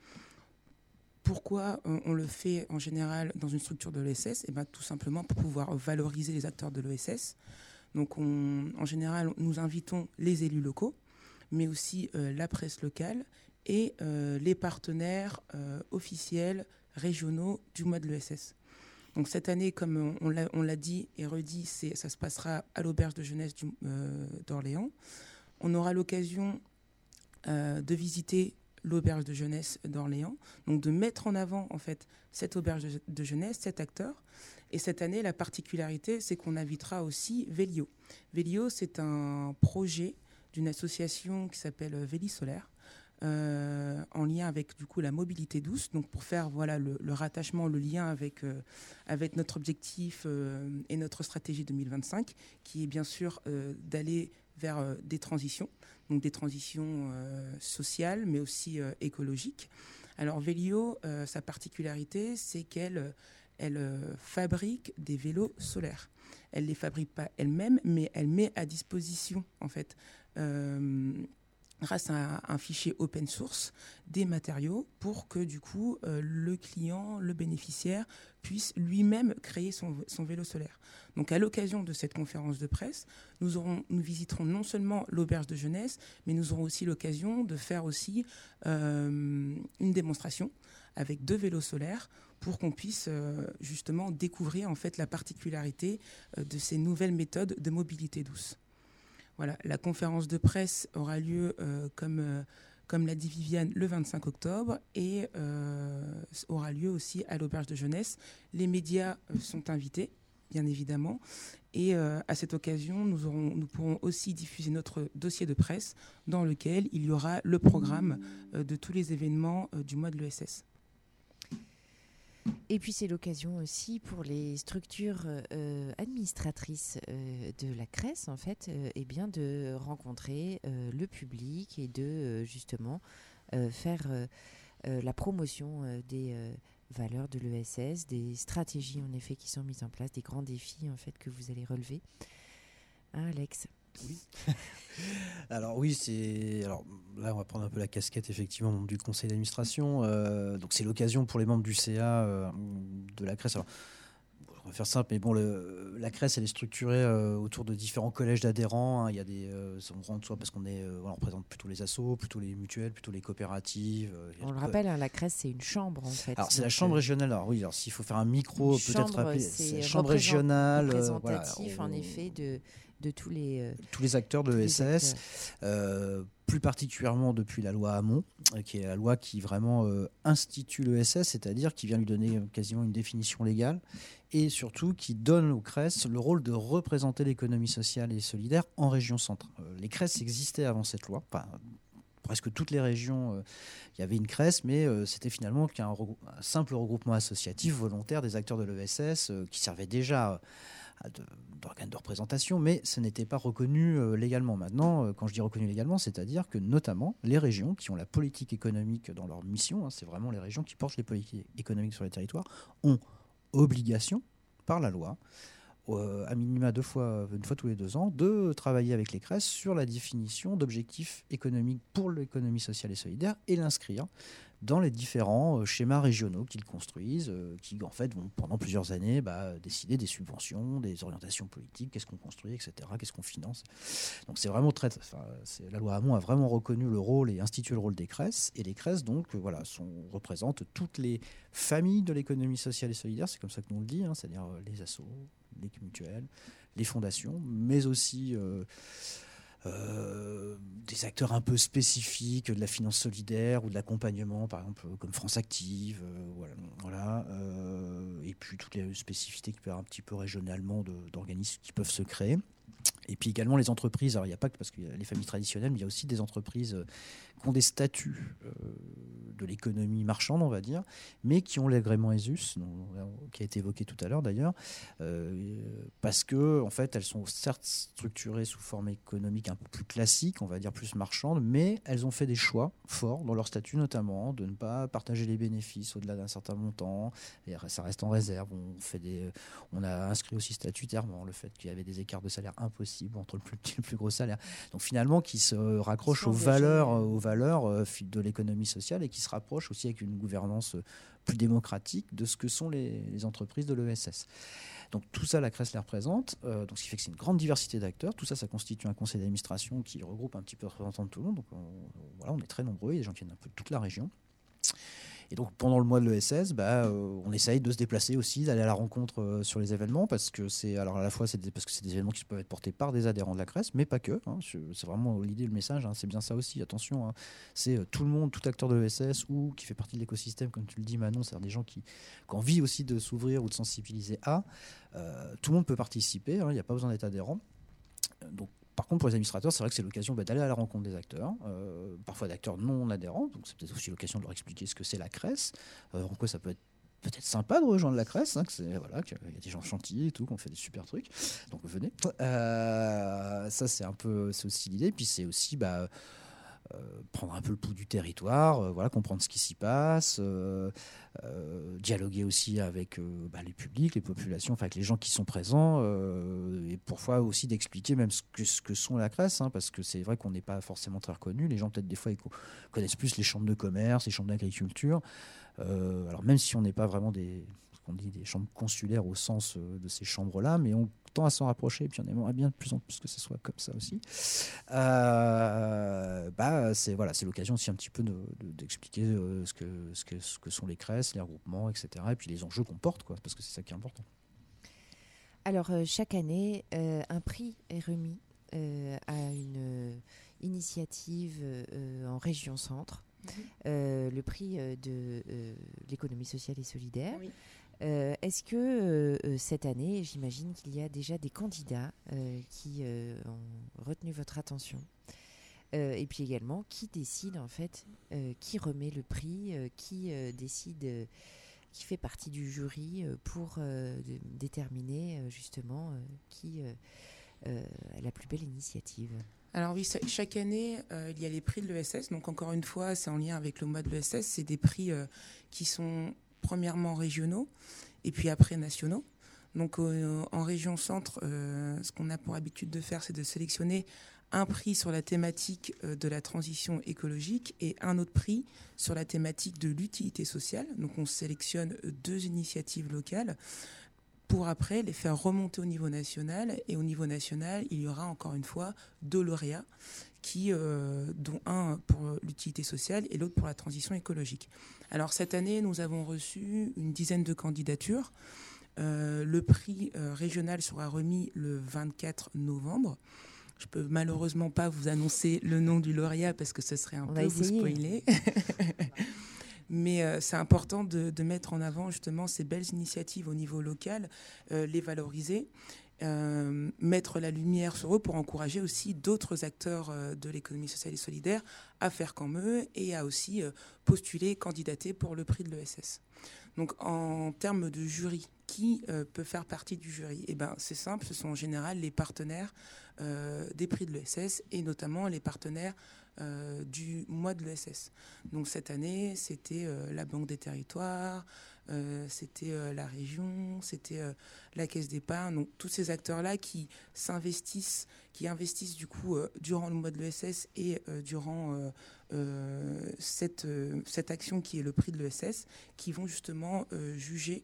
Pourquoi on, on le fait en général dans une structure de l'E S S ? Eh bien, tout simplement pour pouvoir valoriser les acteurs de l'E S S. Donc, on, en général, nous invitons les élus locaux, mais aussi euh, la presse locale et euh, les partenaires euh, officiels régionaux du mois de l'E S S. Donc cette année, comme on l'a, on l'a dit et redit, c'est, ça se passera à l'auberge de jeunesse du, euh, d'Orléans. On aura l'occasion euh, de visiter l'auberge de jeunesse d'Orléans, donc de mettre en avant en fait cette auberge de, de jeunesse, cet acteur. Et cette année, la particularité, c'est qu'on invitera aussi Vélio. Vélio, c'est un projet d'une association qui s'appelle Vélisolaire, Euh, en lien avec du coup la mobilité douce, donc pour faire voilà le, le rattachement, le lien avec euh, avec notre objectif euh, et notre stratégie deux mille vingt-cinq, qui est bien sûr euh, d'aller vers euh, des transitions, donc des transitions euh, sociales, mais aussi euh, écologiques. Alors Vélio, euh, sa particularité, c'est qu'elle elle euh, fabrique des vélos solaires. Elle les fabrique pas elle-même, mais elle met à disposition en fait. Euh, grâce à un, un fichier open source, des matériaux pour que du coup euh, le client, le bénéficiaire puisse lui-même créer son, son vélo solaire. Donc à l'occasion de cette conférence de presse, nous, aurons, nous visiterons non seulement l'auberge de jeunesse, mais nous aurons aussi l'occasion de faire aussi euh, une démonstration avec deux vélos solaires pour qu'on puisse euh, justement découvrir en fait la particularité euh, de ces nouvelles méthodes de mobilité douce. Voilà, la conférence de presse aura lieu, euh, comme, euh, comme l'a dit Viviane, le vingt-cinq octobre et euh, aura lieu aussi à l'auberge de jeunesse. Les médias euh, sont invités, bien évidemment. Et euh, à cette occasion, nous, aurons, nous pourrons aussi diffuser notre dossier de presse dans lequel il y aura le programme euh, de tous les événements euh, du mois de l'E S S. Et puis c'est l'occasion aussi pour les structures euh, administratrices euh, de la C R E S en fait, euh, eh bien de rencontrer euh, le public et de euh, justement euh, faire euh, euh, la promotion euh, des euh, valeurs de l'E S S, des stratégies en effet qui sont mises en place, des grands défis en fait que vous allez relever. Hein, Alex ? Oui. Alors oui, c'est alors là on va prendre un peu la casquette effectivement du conseil d'administration. Euh, donc c'est l'occasion pour les membres du C A euh, de la C R E S. Alors, bon, on va faire simple, mais bon, le, la C R E S elle est structurée euh, autour de différents collèges d'adhérents. Hein. Il y a des, euh, on rentre soit parce qu'on est, euh, voilà, on représente plutôt les assos, plutôt les mutuelles, plutôt les coopératives. Euh, on le rappelle, hein, la C R E S c'est une chambre en fait. Alors c'est la chambre régionale. Alors oui, alors s'il faut faire un micro, peut-être rappeler, c'est la chambre régionale, représentatif euh, voilà, en effet de de tous les, euh, tous les acteurs de l'E S S, euh, plus particulièrement depuis la loi Hamon, euh, qui est la loi qui vraiment euh, institue l'E S S, c'est-à-dire qui vient lui donner quasiment une définition légale, et surtout qui donne aux C R E S le rôle de représenter l'économie sociale et solidaire en région centre. Euh, les C R E S existaient avant cette loi, enfin, presque toutes les régions, il euh, y avait une C R E S, mais euh, c'était finalement qu'un regroupe, un simple regroupement associatif volontaire des acteurs de l'E S S euh, qui servait déjà euh, de, d'organes de représentation, mais ce n'était pas reconnu euh, légalement. Maintenant, euh, quand je dis reconnu légalement, c'est-à-dire que notamment les régions qui ont la politique économique dans leur mission, hein, c'est vraiment les régions qui portent les politiques économiques sur les territoires, ont obligation par la loi, Euh, à minima deux fois, une fois tous les deux ans, de travailler avec les C R E S sur la définition d'objectifs économiques pour l'économie sociale et solidaire et l'inscrire dans les différents euh, schémas régionaux qu'ils construisent, euh, qui en fait vont pendant plusieurs années bah, décider des subventions, des orientations politiques, qu'est-ce qu'on construit, et cetera, qu'est-ce qu'on finance. Donc c'est vraiment très, enfin, c'est, la loi Hamon a vraiment reconnu le rôle et institué le rôle des C R E S, et les C R E S donc euh, voilà, sont, représentent toutes les familles de l'économie sociale et solidaire, c'est comme ça que nous le dit, hein, c'est-à-dire euh, les assos, les mutuelles, les fondations, mais aussi euh, euh, des acteurs un peu spécifiques de la finance solidaire ou de l'accompagnement, par exemple comme France Active, euh, voilà, voilà euh, et puis toutes les spécificités qui peuvent un petit peu régionalement de, d'organismes qui peuvent se créer. Et puis également les entreprises, alors il n'y a pas que parce qu'il y a les familles traditionnelles, mais il y a aussi des entreprises euh, qui ont des statuts euh, de l'économie marchande, on va dire, mais qui ont l'agrément ESUS, dont- qui a été évoqué tout à l'heure d'ailleurs, euh, parce que en fait elles sont certes structurées sous forme économique un peu plus classique, on va dire plus marchande, mais elles ont fait des choix forts dans leur statut notamment, de ne pas partager les bénéfices au-delà d'un certain montant, et ça reste en réserve. On, fait des, on a inscrit aussi statutairement le fait qu'il y avait des écarts de salaire impossibles entre le plus petit et le plus gros salaire. Donc finalement, qui se raccroche aux valeurs, aux valeurs euh, de l'économie sociale et qui se rapproche aussi avec une gouvernance plus démocratique de ce que sont les, les entreprises de l'E S S. Donc tout ça, la C R E S les représente. Euh, donc ce qui fait que c'est une grande diversité d'acteurs. Tout ça, ça constitue un conseil d'administration qui regroupe un petit peu représentants de tout le monde. Donc on, voilà, on est très nombreux. Il y a des gens qui viennent un peu de toute la région. Et donc pendant le mois de l'E S S, bah, euh, on essaye de se déplacer aussi, d'aller à la rencontre euh, sur les événements, parce que c'est alors à la fois c'est des, parce que c'est des événements qui peuvent être portés par des adhérents de la C R E S, mais pas que. Hein, c'est vraiment l'idée, le message, hein, c'est bien ça aussi. Attention, hein, c'est euh, tout le monde, tout acteur de l'E S S ou qui fait partie de l'écosystème, comme tu le dis, Manon, c'est-à-dire des gens qui, qui ont envie aussi de s'ouvrir ou de sensibiliser à. Euh, tout le monde peut participer. Il n'y a pas besoin d'être adhérent. Donc par contre, pour les administrateurs, c'est vrai que c'est l'occasion bah, d'aller à la rencontre des acteurs, euh, parfois d'acteurs non adhérents, donc c'est peut-être aussi l'occasion de leur expliquer ce que c'est la C R E S, euh, en quoi ça peut être peut-être sympa de rejoindre la C R E S, hein, que c'est, voilà, qu'il y a des gens chantiers et tout, qu'on fait des super trucs, donc venez. Euh, ça, c'est un peu, c'est aussi l'idée, puis c'est aussi... Bah, Euh, prendre un peu le pouls du territoire, euh, voilà, comprendre ce qui s'y passe, euh, euh, dialoguer aussi avec euh, bah, les publics, les populations, enfin avec les gens qui sont présents, euh, et parfois aussi d'expliquer même ce que, ce que sont la C R E S, hein, parce que c'est vrai qu'on n'est pas forcément très reconnus. Les gens peut-être des fois ils co- connaissent plus les chambres de commerce, les chambres d'agriculture. Euh, alors même si on n'est pas vraiment des, ce qu'on dit, des chambres consulaires au sens euh, de ces chambres-là, mais on tend à s'en rapprocher, et puis on aimerait bien de plus en plus que ce soit comme ça aussi. Euh, bah, c'est voilà, c'est l'occasion aussi un petit peu de, de, d'expliquer euh, ce, que, ce, que, ce que sont les C R E S, les regroupements, et cetera. Et puis les enjeux qu'on porte, quoi, parce que c'est ça qui est important. Alors, euh, chaque année, euh, un prix est remis euh, à une euh, initiative euh, en région centre. Mmh. Euh, le prix euh, de euh, l'économie sociale et solidaire. Oui. Euh, est-ce que euh, cette année, j'imagine qu'il y a déjà des candidats euh, qui euh, ont retenu votre attention euh, et puis également, qui décide en fait, euh, qui remet le prix, euh, qui euh, décide, euh, qui fait partie du jury euh, pour euh, de, déterminer euh, justement euh, qui euh, euh, a la plus belle initiative? Alors oui, chaque année, euh, il y a les prix de l'E S S. Donc encore une fois, c'est en lien avec le mois de l'E S S. C'est des prix euh, qui sont premièrement régionaux et puis après nationaux. Donc euh, en région centre, euh, ce qu'on a pour habitude de faire, c'est de sélectionner un prix sur la thématique euh, de la transition écologique et un autre prix sur la thématique de l'utilité sociale. Donc on sélectionne deux initiatives locales pour après les faire remonter au niveau national. Et au niveau national, il y aura encore une fois deux lauréats, qui, euh, dont un pour l'utilité sociale et l'autre pour la transition écologique. Alors cette année, nous avons reçu une dizaine de candidatures. Euh, le prix euh, régional sera remis le vingt-quatre novembre. Je peux malheureusement pas vous annoncer le nom du lauréat parce que ce serait un On peu vous spoiler. Mais euh, c'est important de, de mettre en avant justement ces belles initiatives au niveau local, euh, les valoriser, euh, mettre la lumière sur eux pour encourager aussi d'autres acteurs euh, de l'économie sociale et solidaire à faire comme eux et à aussi euh, postuler, candidater pour le prix de l'E S S. Donc en termes de jury, qui euh, peut faire partie du jury? Eh ben, c'est simple, ce sont en général les partenaires euh, des prix de l'E S S et notamment les partenaires Euh, du mois de l'E S S. Donc cette année, c'était euh, la Banque des Territoires, euh, c'était euh, la région, c'était euh, la Caisse d'épargne. Donc tous ces acteurs-là qui s'investissent, qui investissent du coup euh, durant le mois de l'E S S et euh, durant euh, euh, cette, euh, cette action qui est le prix de l'E S S, qui vont justement euh, juger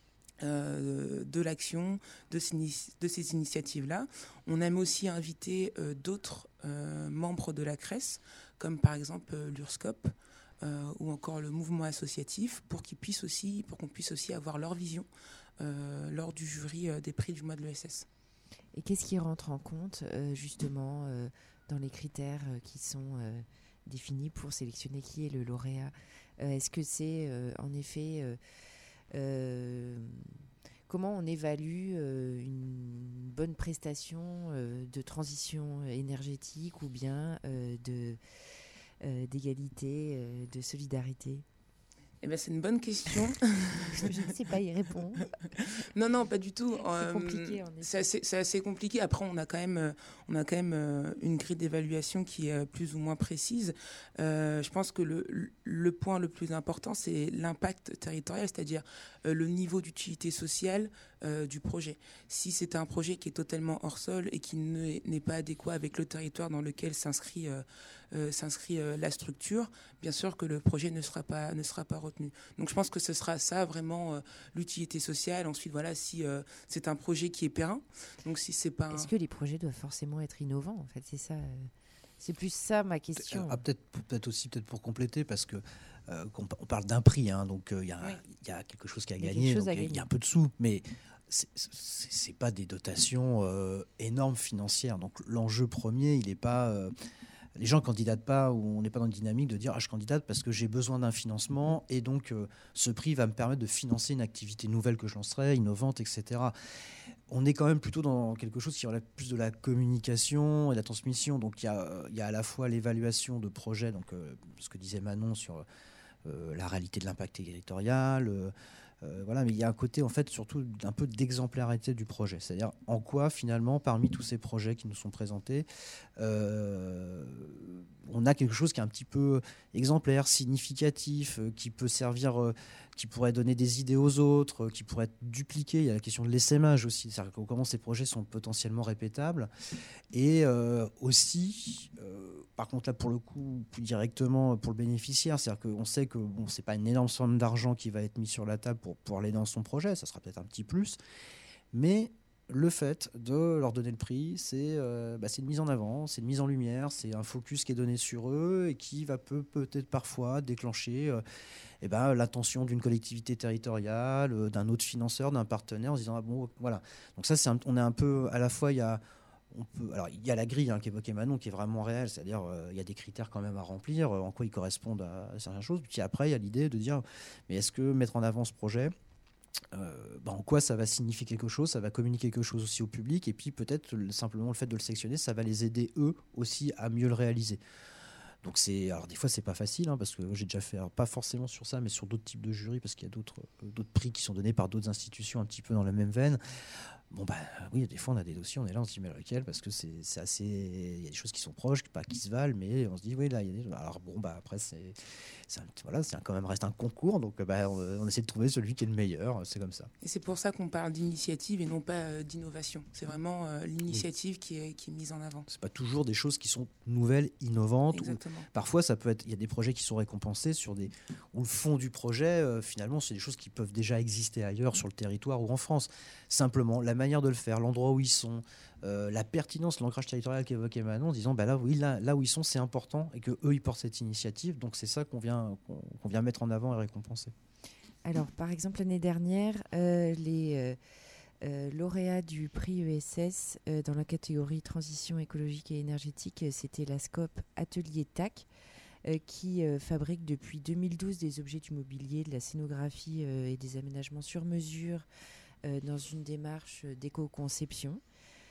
Euh, de l'action, de ces, de ces initiatives-là. On aime aussi inviter euh, d'autres euh, membres de la C R E S, comme par exemple euh, l'U R S C O P euh, ou encore le mouvement associatif, pour qu'ils puissent aussi, pour qu'on puisse aussi avoir leur vision euh, lors du jury euh, des prix du mois de l'E S S. Et qu'est-ce qui rentre en compte euh, justement euh, dans les critères euh, qui sont euh, définis pour sélectionner qui est le lauréat? euh, Est-ce que c'est euh, en effet euh, Euh, comment on évalue euh, une bonne prestation euh, de transition énergétique ou bien euh, de, euh, d'égalité, euh, de solidarité? Eh ben, c'est une bonne question. Je ne sais pas y répondre. Non, non, pas du tout. C'est Euh, compliqué, en effet. C'est assez, c'est assez compliqué. Après, on a quand même, euh, on a quand même euh, une grille d'évaluation qui est euh, plus ou moins précise. Euh, je pense que le, le point le plus important, c'est l'impact territorial, c'est-à-dire euh, le niveau d'utilité sociale euh, du projet. Si c'est un projet qui est totalement hors sol et qui ne, n'est pas adéquat avec le territoire dans lequel s'inscrit, euh, euh, s'inscrit euh, la structure, bien sûr que le projet ne sera pas, ne sera pas retenu. Donc je pense que ce sera ça vraiment euh, l'utilité sociale. Ensuite, voilà, si euh, c'est un projet qui est périn. Donc si c'est pas. Un... Est-ce que les projets doivent forcément être innovants? En fait, c'est ça. Euh, c'est plus ça ma question. Ah, peut-être, peut-être aussi peut-être pour compléter, parce que euh, on, on parle d'un prix, hein, donc il euh, y, Oui. y a quelque chose qui a Il y a gagné, quelque chose à il y, gagner. a un peu de sous, mais c'est, c'est, c'est pas des dotations euh, énormes financières. Donc l'enjeu premier, il est pas. Euh, les gens ne candidatent pas, ou on n'est pas dans une dynamique de dire ah, je candidate parce que j'ai besoin d'un financement et donc euh, ce prix va me permettre de financer une activité nouvelle que je lancerai, innovante, et cetera. On est quand même plutôt dans quelque chose qui relève plus de la communication et de la transmission. Donc il y a, y a à la fois l'évaluation de projets, donc euh, ce que disait Manon sur euh, la réalité de l'impact territorial. Euh, Euh, voilà, mais il y a un côté en fait surtout un peu d'exemplarité du projet, c'est-à-dire en quoi finalement parmi tous ces projets qui nous sont présentés, euh, on a quelque chose qui est un petit peu exemplaire, significatif, euh, qui peut servir, euh, qui pourrait donner des idées aux autres, euh, qui pourrait être dupliqué. Il y a la question de l'essaimage aussi, c'est-à-dire comment ces projets sont potentiellement répétables, et euh, aussi, euh, par contre là pour le coup plus directement pour le bénéficiaire, c'est-à-dire qu'on sait que bon, c'est pas une énorme somme d'argent qui va être mise sur la table pour pouvoir aller dans son projet, ça sera peut-être un petit plus, mais le fait de leur donner le prix, c'est, euh, bah, c'est une mise en avant, c'est une mise en lumière, c'est un focus qui est donné sur eux et qui va peut, peut-être parfois déclencher euh, eh ben, l'attention d'une collectivité territoriale, euh, d'un autre financeur, d'un partenaire en se disant ah bon voilà. Donc ça c'est un, on est un peu à la fois il y a On peut, alors, il y a la grille hein, qu'évoquait Manon qui est vraiment réelle, c'est-à-dire euh, il y a des critères quand même à remplir, euh, en quoi ils correspondent à certaines choses. Puis après, il y a l'idée de dire, mais est-ce que mettre en avant ce projet, euh, bah, en quoi ça va signifier quelque chose, ça va communiquer quelque chose aussi au public, et puis peut-être le, simplement le fait de le sélectionner, ça va les aider eux aussi à mieux le réaliser. Donc c'est, alors des fois c'est pas facile hein, parce que j'ai déjà fait, alors, pas forcément sur ça, mais sur d'autres types de jurys, parce qu'il y a d'autres, euh, d'autres prix qui sont donnés par d'autres institutions un petit peu dans la même veine. Bon bah oui, des fois on a des dossiers, on est là, on se dit mais lequel, parce que c'est, c'est assez, il y a des choses qui sont proches, pas qui se valent, mais on se dit oui là il y a des, alors bon bah après c'est, c'est un, voilà, c'est un, quand même reste un concours, donc bah on, on essaie de trouver celui qui est le meilleur, c'est comme ça. Et c'est pour ça qu'on parle d'initiative et non pas euh, d'innovation. C'est vraiment euh, l'initiative oui. qui, est, qui est mise en avant. C'est pas toujours des choses qui sont nouvelles, innovantes. Exactement. Ou, parfois ça peut être, il y a des projets qui sont récompensés sur des, où le fond du projet euh, finalement c'est des choses qui peuvent déjà exister ailleurs sur le territoire ou en France. Simplement la manière de le faire, l'endroit où ils sont, euh, la pertinence, l'ancrage territorial qu'évoquait Manon, en disant bah là, oui, là, là où ils sont, c'est important et qu'eux, ils portent cette initiative. Donc c'est ça qu'on vient, qu'on, qu'on vient mettre en avant et récompenser. Alors, par exemple, l'année dernière, euh, les euh, euh, lauréats du prix E S S euh, dans la catégorie transition écologique et énergétique, euh, c'était la Scope Atelier T A C, euh, qui euh, fabrique depuis deux mille douze des objets du mobilier, de la scénographie euh, et des aménagements sur mesure euh, dans une démarche d'éco-conception.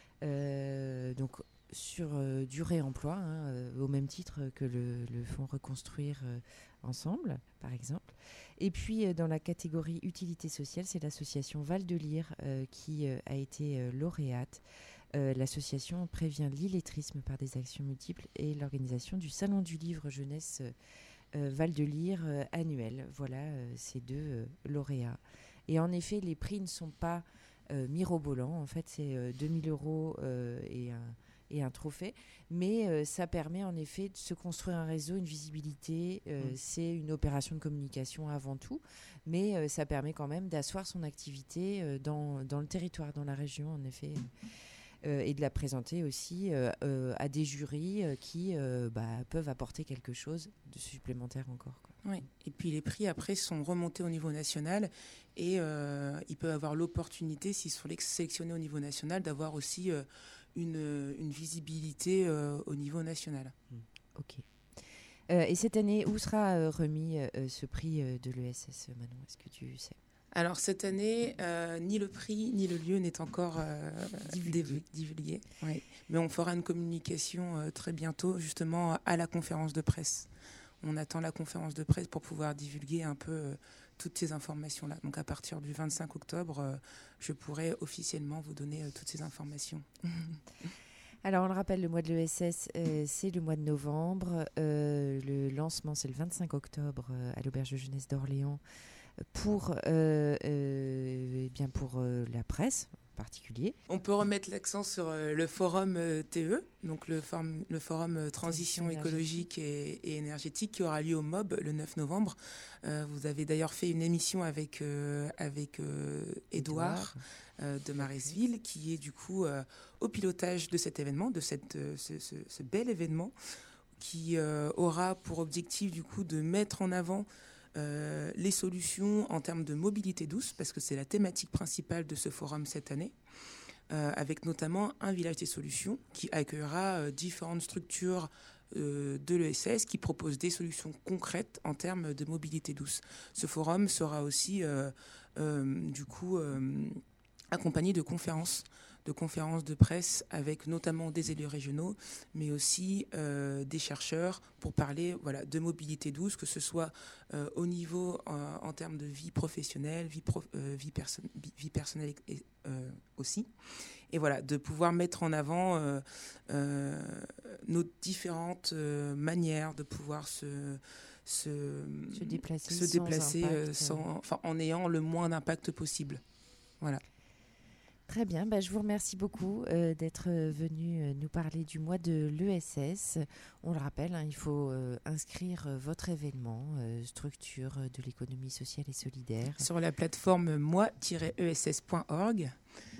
Euh, donc, sur euh, du réemploi, hein, euh, au même titre que le, le fonds Reconstruire euh, Ensemble, par exemple. Et puis, euh, dans la catégorie utilité sociale, c'est l'association Val de Lyre euh, qui euh, a été euh, lauréate. Euh, l'association prévient l'illettrisme par des actions multiples et l'organisation du Salon du Livre Jeunesse euh, Val de Lyre euh, annuel. Voilà euh, ces deux euh, lauréats. Et en effet, les prix ne sont pas euh, mirobolants. En fait, c'est euh, deux mille euros euh, et un... et un trophée, mais euh, ça permet en effet de se construire un réseau, une visibilité, euh, mmh. c'est une opération de communication avant tout, mais euh, ça permet quand même d'asseoir son activité euh, dans, dans le territoire, dans la région en effet, euh, et de la présenter aussi euh, euh, à des jurys euh, qui euh, bah, peuvent apporter quelque chose de supplémentaire encore, quoi. Oui, et puis les prix après sont remontés au niveau national et euh, ils peuvent avoir l'opportunité, s'ils sont sélectionnés au niveau national, d'avoir aussi euh, Une, une visibilité euh, au niveau national. Ok. Euh, et cette année, où sera euh, remis euh, ce prix euh, de l'E S S, Manon ? Est-ce que tu sais ? Alors cette année, euh, ni le prix ni le lieu n'est encore euh, divulgué. divulgué oui. Mais on fera une communication euh, très bientôt, justement à la conférence de presse. On attend la conférence de presse pour pouvoir divulguer un peu euh, toutes ces informations-là. Donc à partir du vingt-cinq octobre, euh, je pourrai officiellement vous donner euh, toutes ces informations. Alors, on le rappelle, le mois de l'E S S, euh, c'est le mois de novembre. Euh, le lancement, c'est le vingt-cinq octobre euh, à l'Auberge de Jeunesse d'Orléans pour, euh, euh, eh bien pour euh, la presse en particulier. On peut remettre l'accent sur euh, le forum euh, T E, donc le, form, le forum euh, Transition, Transition écologique et, et énergétique qui aura lieu au M O B le neuf novembre. Euh, vous avez d'ailleurs fait une émission avec, euh, avec euh, Édouard euh, de Maresville qui est du coup euh, au pilotage de cet événement, de cette, euh, ce, ce, ce bel événement qui euh, aura pour objectif du coup de mettre en avant Euh, les solutions en termes de mobilité douce, parce que c'est la thématique principale de ce forum cette année, euh, avec notamment un village des solutions qui accueillera euh, différentes structures euh, de l'E S S qui proposent des solutions concrètes en termes de mobilité douce. Ce forum sera aussi euh, euh, du coup euh, accompagné de conférences de conférences de presse avec notamment des élus régionaux, mais aussi euh, des chercheurs pour parler voilà, de mobilité douce, que ce soit euh, au niveau euh, en termes de vie professionnelle, vie, pro, euh, vie, perso- vie personnelle et, euh, aussi. Et voilà, de pouvoir mettre en avant euh, euh, nos différentes euh, manières de pouvoir se... se, se déplacer, se déplacer sans euh, impact, sans, enfin, en ayant le moins d'impact possible. Voilà. Très bien, bah, je vous remercie beaucoup euh, d'être venu euh, nous parler du mois de l'E S S. On le rappelle, hein, il faut euh, inscrire euh, votre événement, euh, structure de l'économie sociale et solidaire. Sur la plateforme moi tiret e s s point org.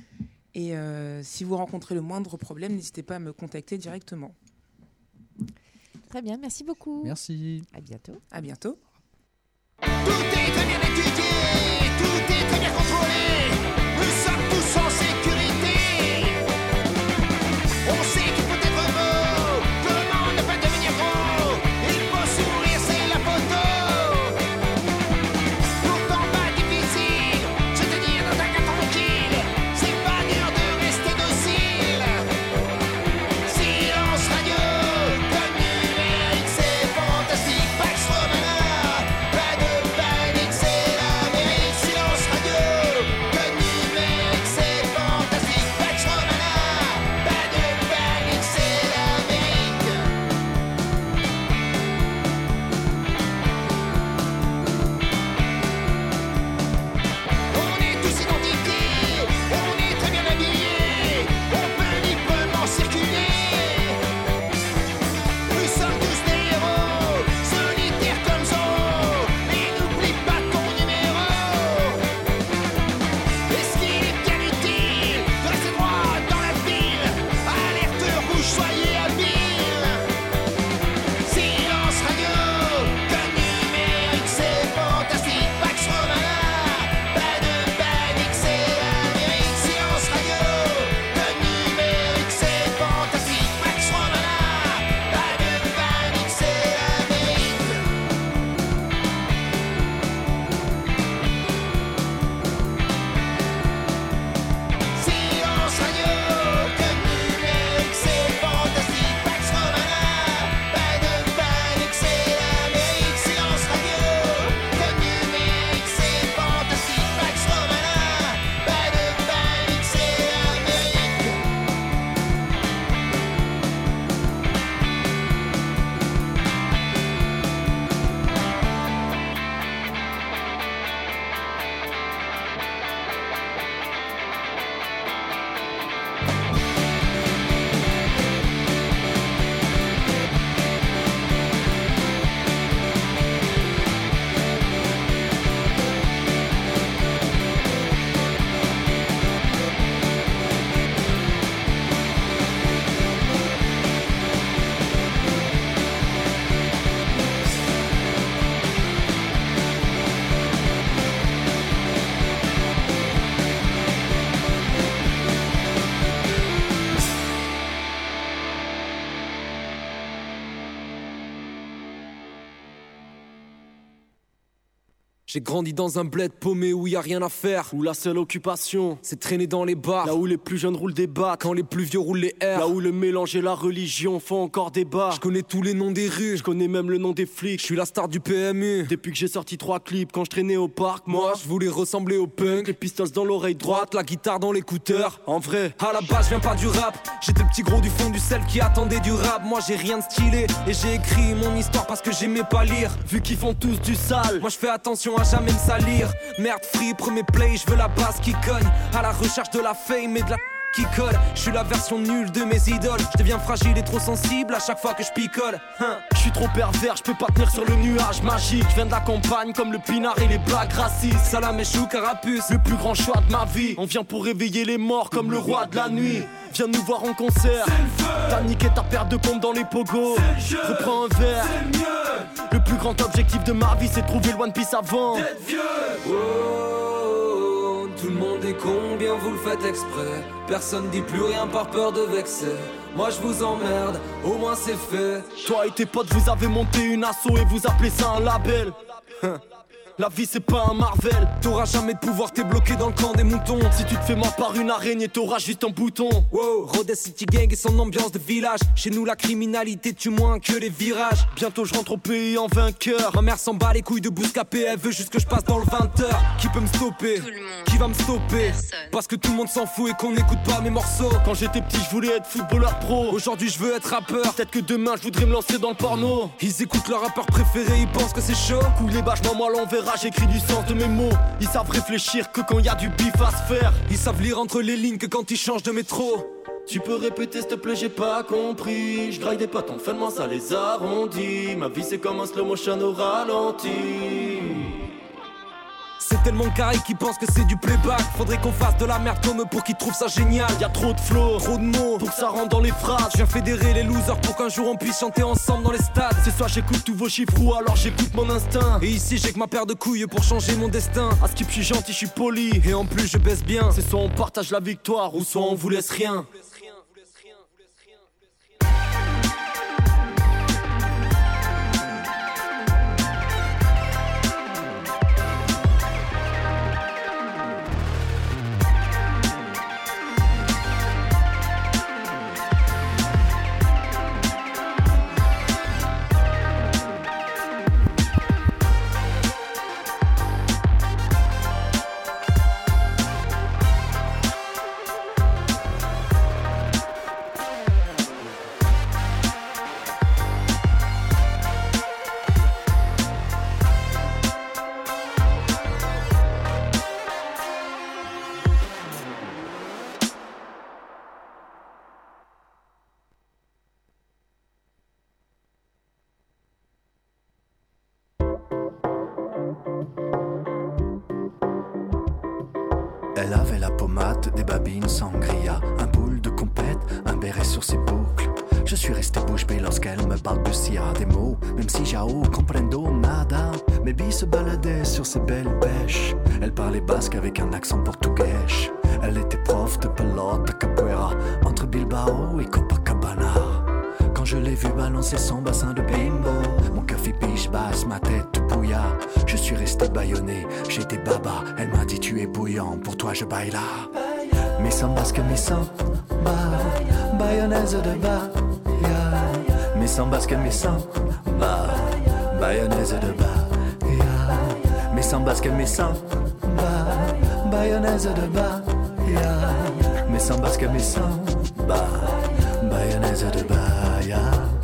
Et euh, si vous rencontrez le moindre problème, n'hésitez pas à me contacter directement. Très bien, merci beaucoup. Merci. À bientôt. À bientôt. Tout est très bien étudié, tout est très bien contrôlé. Nous sommes tous en sécurité. On sait qu'il faut être beau, comment ne pas devenir gros. Il faut sourire, c'est la photo. Pourtant pas difficile, je te dis dans un cas tranquille. C'est pas dur de rester docile. Silence radio, comme numérique, c'est fantastique. Pax Romana, pas de panique, c'est la vérité. J'ai grandi dans un bled paumé où y a rien à faire, où la seule occupation c'est traîner dans les bars, là où les plus jeunes roulent des battes, quand les plus vieux roulent les R, là où le mélange et la religion font encore débat. Je connais tous les noms des rues, je connais même le nom des flics, je suis la star du P M U. Depuis que j'ai sorti trois clips, quand je traînais au parc, moi je voulais ressembler au punk, les pistoles dans l'oreille droite, la guitare dans l'écouteur. En vrai, à la base je viens pas du rap, j'étais le petit gros du fond du sel qui attendait du rap. Moi j'ai rien de stylé et j'ai écrit mon histoire parce que j'aimais pas lire. Vu qu'ils font tous du sale, moi je fais attention à jamais me salir. Merde free, premier play, je veux la basse qui cogne. À la recherche de la fame et de la qui colle. Je suis la version nulle de mes idoles. Je deviens fragile et trop sensible à chaque fois que je picole. Hein. Je suis trop pervers, je peux pas tenir sur le nuage magique. Je viens de la campagne comme le pinard et les blagues racistes. Salam et chou carapuce, le plus grand choix de ma vie. On vient pour réveiller les morts comme le roi de la nuit. Viens nous voir en concert. T'as niqué ta paire de comptes dans les pogos. Reprends un verre. Le plus grand objectif de ma vie c'est trouver le One Piece avant d'être vieux. Oh, tout le monde est con, bien vous le faites exprès. Personne dit plus rien par peur de vexer. Moi je vous emmerde, au moins c'est fait. Toi et tes potes vous avez monté une asso et vous appelez ça un label. La vie c'est pas un Marvel. T'auras jamais de pouvoir, t'es bloqué dans le camp des moutons. Si tu te fais mort par une araignée, t'auras juste un bouton. Wow, Rhodes City Gang et son ambiance de village. Chez nous la criminalité tue moins que les virages. Bientôt je rentre au pays en vainqueur. Ma mère s'en bat les couilles de Bouscapé, elle veut juste que je passe dans le vingt heures. Qui peut me stopper? Qui va me stopper? Personne. Parce que tout le monde s'en fout et qu'on n'écoute pas mes morceaux. Quand j'étais petit je voulais être footballeur pro. Aujourd'hui je veux être rappeur. Peut-être que demain je voudrais me lancer dans le porno. Ils écoutent leur rappeur préféré, ils pensent que c'est chaud. Couille les bâches, moi l'envers. J'écris du sens de mes mots. Ils savent réfléchir que quand y a du bif à se faire. Ils savent lire entre les lignes que quand ils changent de métro. Tu peux répéter s'il te plaît, j'ai pas compris. Je graille des potes, en fin de mois ça les arrondit. Ma vie c'est comme un slow motion au ralenti. C'est tellement carré qu'ils pensent que c'est du playback. Faudrait qu'on fasse de la merde comme eux pour qu'ils trouvent ça génial. Y'a trop de flow, trop de mots pour que ça rentre dans les phrases. Je viens fédérer les losers pour qu'un jour on puisse chanter ensemble dans les stades. C'est soit j'écoute tous vos chiffres ou alors j'écoute mon instinct. Et ici j'ai que ma paire de couilles pour changer mon destin. À Skip je suis gentil, je suis poli et en plus je baisse bien. C'est soit on partage la victoire ou soit on vous laisse rien. Elle avait la pommade, des babines sangria, un boule de compète, un béret sur ses boucles. Je suis resté bouche bée lorsqu'elle me balbutia des mots, même si j'ao comprendo nada. Mes billes se baladaient sur ses belles pêches. Elle parlait basque avec un accent portugais. Elle était prof de pelota capoeira entre Bilbao et Copacabana. Quand je l'ai vue balancer son bassin de bimbo, mon café piche basse, ma tête bouilla. Je suis resté bâillonné, j'étais baba. Elle m'a dit tu es bouillant, pour toi je baila. Mais sans basque, mais sans ba, bayonnaise de ba, yeah. Mais sans basque, mais sans ba, bayonnaise de ba, yeah. Mais sans basque, mais sans ba, bayonnaise de ba, yeah. Mais sans basque, mais sans ba, bayonnaise de ba, yeah.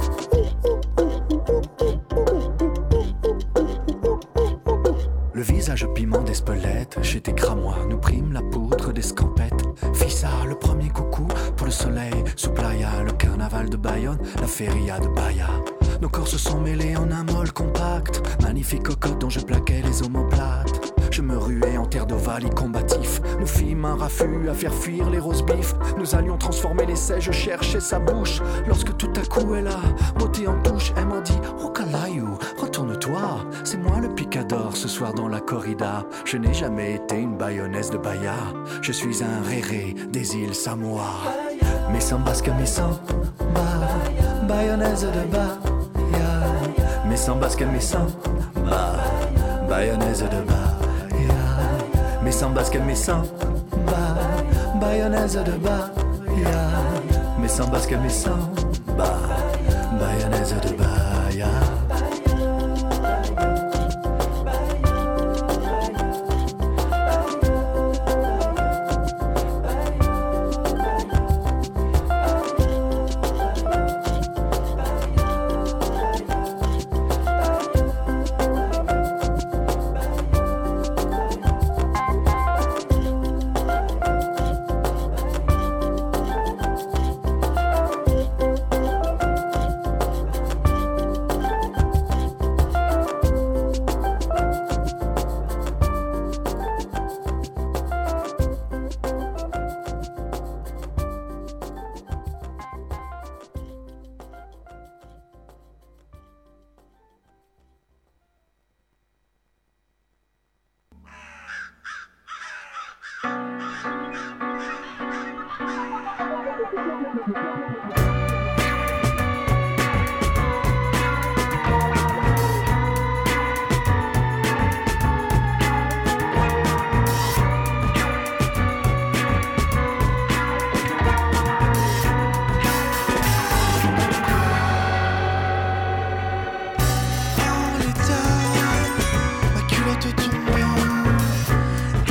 Le visage piment d'Espelette, j'étais cramois, nous prîmes la poudre d'escampette. Fissa, le premier coucou pour le soleil, sous playa, le carnaval de Bayonne, la feria de Bahia. Nos corps se sont mêlés en un molle compact, magnifique cocotte dont je plaquais les omoplates. Je me ruais en terre d'Ovalie combatif. Nous fîmes un raffut à faire fuir les roast beef. Nous allions transformer l'essai, je cherchais sa bouche. Lorsque tout à coup elle a beauté en touche, elle m'a dit oh Kalayou, retourne-toi. C'est moi le picador ce soir dans la corrida. Je n'ai jamais été une bayonnaise de Bahia. Je suis un réré des îles Samoa. Mais sans basque, mais sans ba, bayonnaise de Bahia. Mais sans basque, mais sans ba, bayonnaise de bas, yeah. Mais sans basket, mais sans bas, bayonnaise de bas, yeah. Mais sans basket, mais sans bas, bayonnaise de bas, yeah.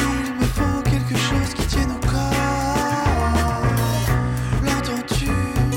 Quelque chose qui tienne au corps. L'entends-tu?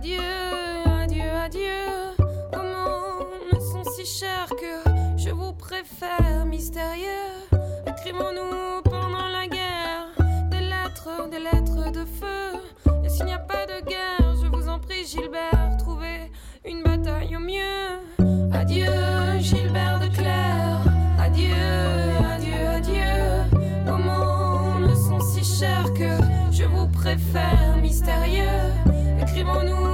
Adieu, adieu, adieu. Vos mots me sont si chers que je vous préfère mystérieux. Écrivons-nous pendant la guerre des lettres, des lettres de feu. Et s'il n'y a pas de guerre, je vous en prie Gilbert, trouvez une bataille au mieux. Adieu Gilbert de Clerc. Adieu, adieu, adieu. Vos mots me sont si chers que je vous préfère mystérieux. Écrivons-nous